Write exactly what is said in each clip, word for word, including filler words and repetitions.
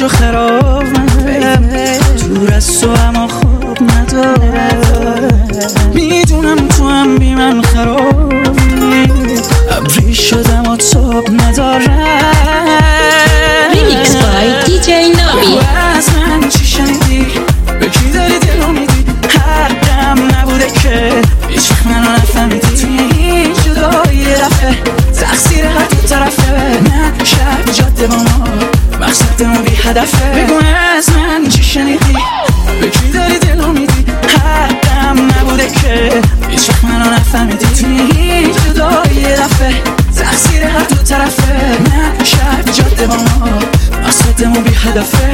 جو خراب من دور از تو اما خواب ندارم. میدونم تو هم بی من خرابی، ابری شدم و تاب ندارم. ریمیکس بای دی جی نامی. از من چی شنیدی؟ به کی داری دلو میدی؟ حقم نبوده که هیچ منو نفهمیدی. توی این جدایی یه دفعه تقصیر هر دو طرفه. من شب جاده با ما مقصدمون بی هدفه. بگو از من چی شنیدی؟ به کی داری دلو میدی؟ حقم نبوده که هیچ منو نفهمیدی. توی این جدایی یه دفعه تقصیر هر دو طرفه. من شب جاده با ما مقصدمون بی هدفه.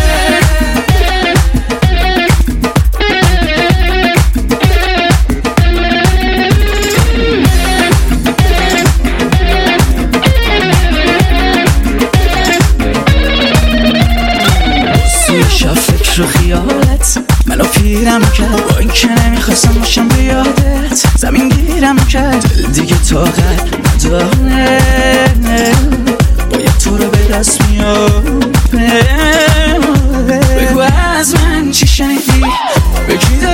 شب فکر و خیالت منو پیرم کرد، با این که نمیخواستم باشم به یادت. زمین گیرم کرد، دل دیگه طاقت نداره، باید تو رو به دست میاره. بگو از من چی شنیدی؟ به کی